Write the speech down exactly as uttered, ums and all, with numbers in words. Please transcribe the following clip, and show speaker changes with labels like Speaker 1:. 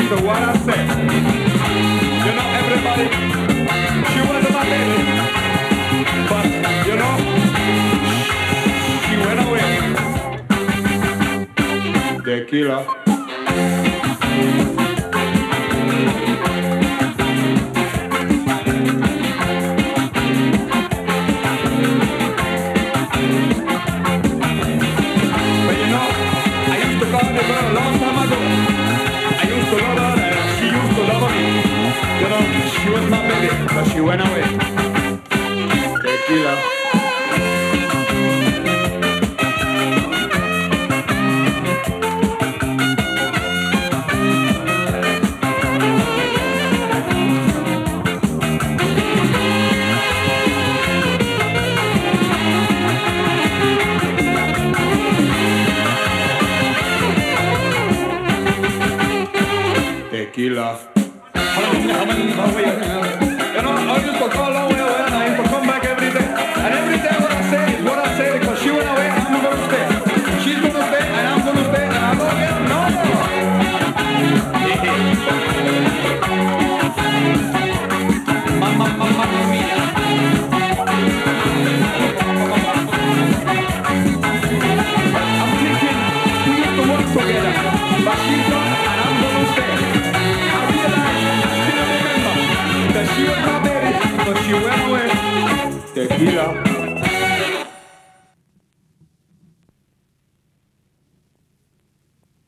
Speaker 1: to what I said. You know, everybody, she wasn't my baby, but you know, she went away. Tequila. She was my baby, but she went away. Tequila. Tequila. You know, I used to go a long way away and I used to come back every day. And every day what I say is what I say because she went away and I'm going to stay. She's going to stay and I'm going to stay and I'm going to get no more. Mamma, mamma mia. I'm thinking we used to work together, but she's gone and I'm going to stay. She was my baby, but she went away. Tequila.